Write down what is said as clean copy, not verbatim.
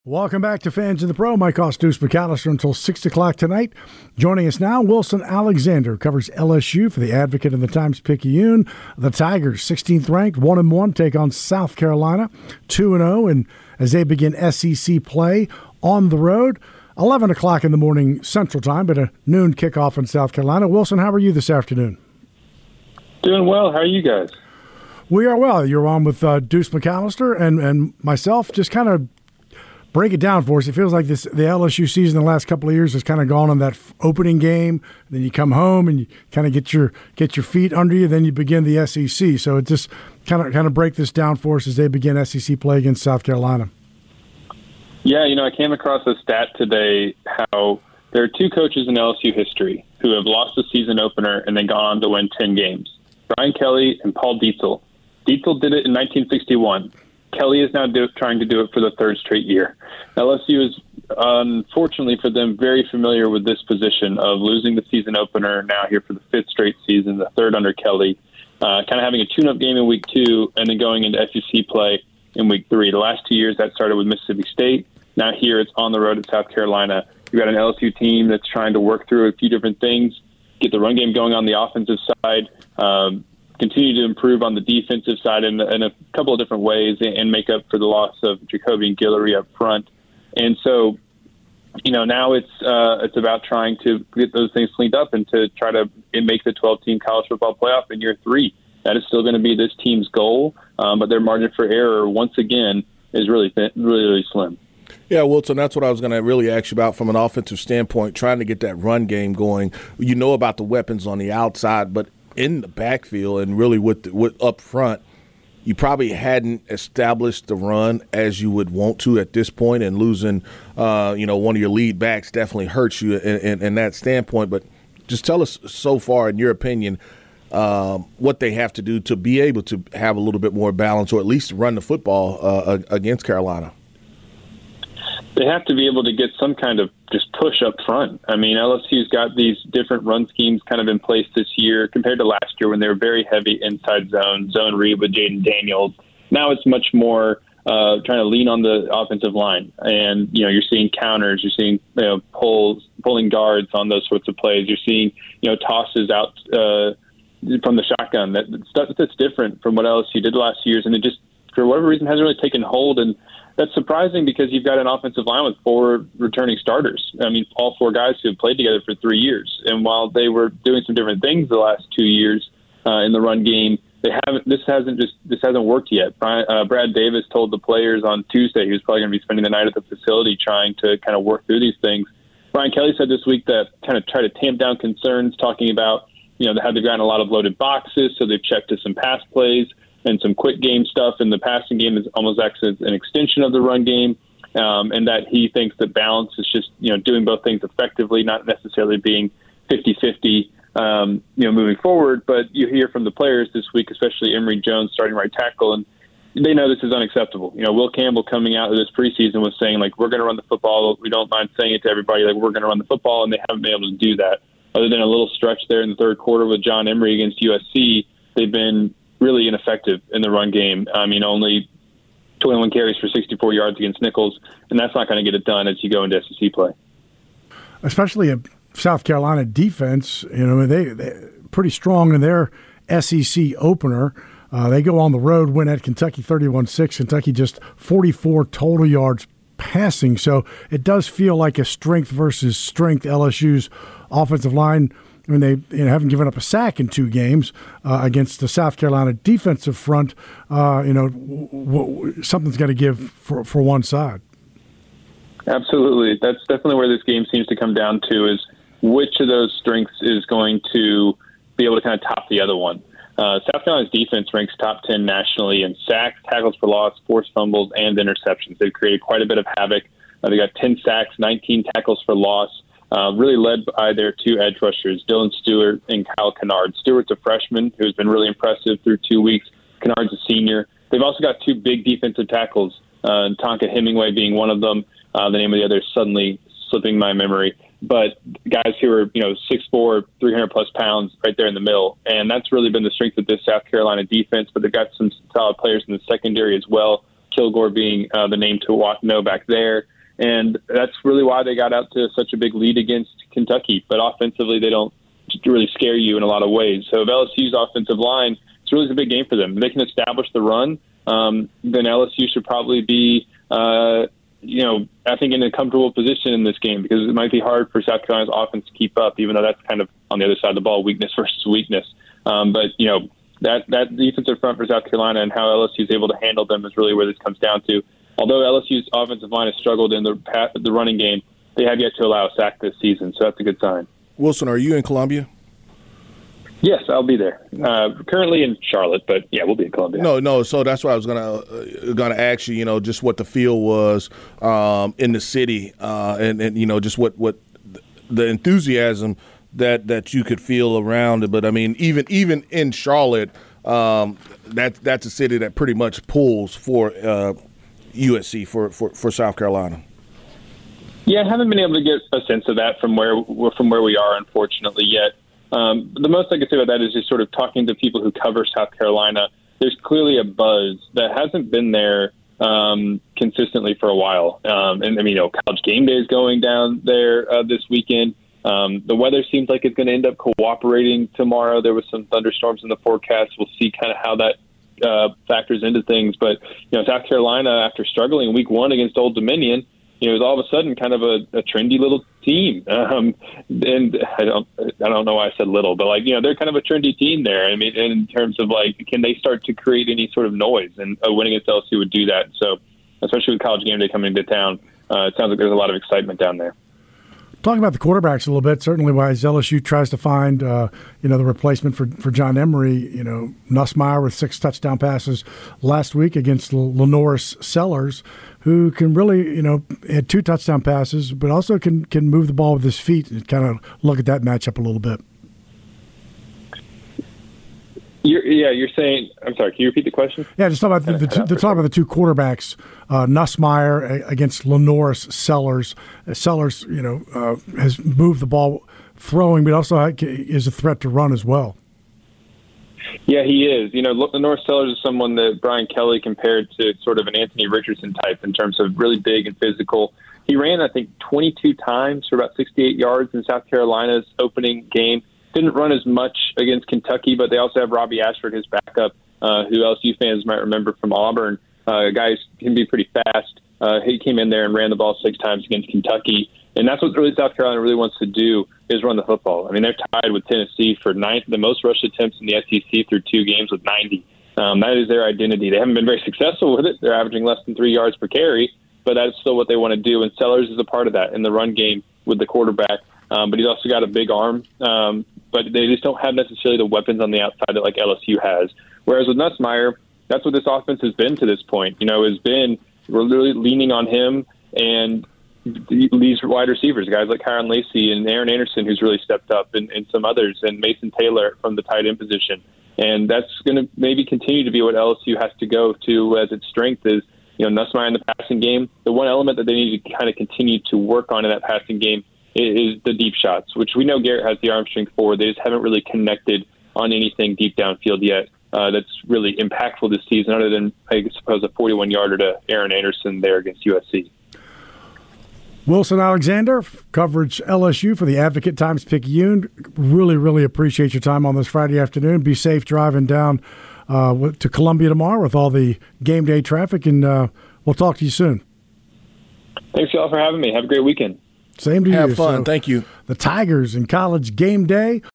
Welcome back to Fans in the Pro. Mike Deuce McAllister until 6 o'clock tonight. Joining us now, Wilson Alexander, covers LSU for the Advocate and the Times-Picayune. The Tigers, 16th ranked, 1-1, take on South Carolina, 2-0, and as they begin SEC play on the road, 11 o'clock in the morning Central Time, but a noon kickoff in South Carolina. Wilson, how are you this afternoon? Doing well. How are you guys? We are well. You're on with Deuce McAllister and myself. Just kind of break it down for us. It feels like the LSU season the last couple of years has kind of gone on that opening game. Then you come home and you kind of get your feet under you. Then you begin the SEC. So it just kind of break this down for us as they begin SEC play against South Carolina. Yeah, I came across a stat today how there are two coaches in LSU history who have lost the season opener and then gone on to win 10 games. Brian Kelly and Paul Dietzel. Dietzel did it in 1961. Kelly is now trying to do it for the third straight year. LSU is, unfortunately for them, very familiar with this position of losing the season opener now here for the fifth straight season, the third under Kelly, kind of having a tune-up game in week 2 and then going into SEC play in week 3. The last 2 years that started with Mississippi State. Now here it's on the road at South Carolina. You've got an LSU team that's trying to work through a few different things, get the run game going on the offensive side, continue to improve on the defensive side in a couple of different ways and make up for the loss of Jacoby and Guillory up front. And so, now it's about trying to get those things cleaned up and to try to make the 12-team college football playoff in year 3. That is still going to be this team's goal, but their margin for error, once again, is really slim. Yeah, Wilson, that's what I was going to really ask you about from an offensive standpoint, trying to get that run game going. You know about the weapons on the outside, but in the backfield and really with up front, you probably hadn't established the run as you would want to at this point, and losing one of your lead backs definitely hurts you in that standpoint. But just tell us so far, in your opinion, what they have to do to be able to have a little bit more balance, or at least run the football against Carolina. They have to be able to get some kind of just push up front. I mean, LSU's got these different run schemes kind of in place this year compared to last year when they were very heavy inside zone read with Jaden Daniels. Now it's much more trying to lean on the offensive line. And, you're seeing counters, you're seeing pulling guards on those sorts of plays. You're seeing, tosses out from the shotgun. That's different from what LSU did last year. And it just, for whatever reason, hasn't really taken hold. And that's surprising because you've got an offensive line with 4 returning starters. I mean, all 4 guys who have played together for 3 years. And while they were doing some different things the last 2 years in the run game, this hasn't worked yet. Brad Davis told the players on Tuesday he was probably going to be spending the night at the facility trying to kind of work through these things. Brian Kelly said this week that kind of try to tamp down concerns, talking about how they've gotten a lot of loaded boxes, so they've checked to some pass plays and some quick game stuff, and the passing game is almost actually an extension of the run game, and that he thinks that balance is just doing both things effectively, not necessarily being 50-50 moving forward. But you hear from the players this week, especially Emory Jones, starting right tackle, and they know this is unacceptable. Will Campbell coming out of this preseason was saying, we're going to run the football. We don't mind saying it to everybody, we're going to run the football, and they haven't been able to do that. Other than a little stretch there in the third quarter with John Emery against USC, they've been really ineffective in the run game. I mean, only 21 carries for 64 yards against Nichols, and that's not going to get it done as you go into SEC play. Especially a South Carolina defense, they're pretty strong in their SEC opener. They go on the road, win at Kentucky 31-6. Kentucky just 44 total yards passing. So it does feel like a strength versus strength. LSU's offensive line, I mean, they haven't given up a sack in 2 games against the South Carolina defensive front. Something's got to give for one side. Absolutely. That's definitely where this game seems to come down to, is which of those strengths is going to be able to kind of top the other one. South Carolina's defense ranks top 10 nationally in sacks, tackles for loss, forced fumbles, and interceptions. They've created quite a bit of havoc. They got 10 sacks, 19 tackles for loss. Really led by their 2 edge rushers, Dylan Stewart and Kyle Kennard. Stewart's a freshman who's been really impressive through 2 weeks. Kennard's a senior. They've also got 2 big defensive tackles, Tonka Hemingway being one of them. The name of the other is suddenly slipping my memory. But guys who are, 6'4", 300-plus pounds right there in the middle. And that's really been the strength of this South Carolina defense. But they've got some solid players in the secondary as well, Kilgore being the name to know back there. And that's really why they got out to such a big lead against Kentucky. But offensively, they don't really scare you in a lot of ways. So if LSU's offensive line, it's really a big game for them. If they can establish the run, then LSU should probably be, I think in a comfortable position in this game, because it might be hard for South Carolina's offense to keep up, even though that's kind of on the other side of the ball, weakness versus weakness. That defensive front for South Carolina and how LSU is able to handle them is really where this comes down to. Although LSU's offensive line has struggled in the running game, they have yet to allow a sack this season, so that's a good sign. Wilson, are you in Columbia? Yes, I'll be there. Currently in Charlotte, but yeah, we'll be in Columbia. No. So that's what I was gonna ask you. Just what the feel was in the city, and just what the enthusiasm that you could feel around it. But I mean, even in Charlotte, that's a city that pretty much pulls for USC for South Carolina. Yeah, I haven't been able to get a sense of that from where we are, unfortunately, yet. The most I can say about that is just sort of talking to people who cover South Carolina. There's clearly a buzz that hasn't been there consistently for a while. College game day is going down there this weekend. The weather seems like it's going to end up cooperating tomorrow. There was some thunderstorms in the forecast. We'll see kind of how that factors into things. But South Carolina, after struggling week one against Old Dominion, is all of a sudden kind of a trendy little team. And I don't know why I said little, but they're kind of a trendy team there. I mean, in terms of can they start to create any sort of noise? And a win against LSU would do that. So, especially with College game day coming into town, it sounds like there's a lot of excitement down there. Talking about the quarterbacks a little bit, certainly why LSU tries to find, the replacement for John Emery. Nussmeier with 6 touchdown passes last week against Lenoris Sellers, who can really, had 2 touchdown passes, but also can move the ball with his feet and kind of look at that matchup a little bit. You're saying. I'm sorry. Can you repeat the question? Yeah, just talk about the two quarterbacks. Nussmeier against Lenoris Sellers. Sellers, has moved the ball throwing, but also is a threat to run as well. Yeah, he is. Lenoris Sellers is someone that Brian Kelly compared to sort of an Anthony Richardson type in terms of really big and physical. He ran, I think, 22 times for about 68 yards in South Carolina's opening game. Didn't run as much against Kentucky, but they also have Robbie Ashford, his backup, who LSU fans might remember from Auburn. Guys can be pretty fast. He came in there and ran the ball 6 times against Kentucky. And that's what really South Carolina really wants to do, is run the football. I mean, they're tied with Tennessee for the most rush attempts in the SEC through 2 games with 90. That is their identity. They haven't been very successful with it. They're averaging less than 3 yards per carry, but that's still what they want to do. And Sellers is a part of that in the run game with the quarterback. But he's also got a big arm. But they just don't have necessarily the weapons on the outside that LSU has. Whereas with Nussmeier, that's what this offense has been to this point. Has been really leaning on him and these wide receivers, guys like Kyron Lacey and Aaron Anderson, who's really stepped up, and some others, and Mason Taylor from the tight end position. And that's going to maybe continue to be what LSU has to go to as its strength is, Nussmeier in the passing game. The one element that they need to kind of continue to work on in that passing game is the deep shots, which we know Garrett has the arm strength for. They just haven't really connected on anything deep downfield yet that's really impactful this season, other than, I suppose, a 41-yarder to Aaron Anderson there against USC. Wilson Alexander, coverage LSU for the Advocate Times-Picayune. Really, really appreciate your time on this Friday afternoon. Be safe driving down to Columbia tomorrow with all the game day traffic, and we'll talk to you soon. Thanks, y'all, for having me. Have a great weekend. Same to you. Have fun. So, thank you. The Tigers in College game day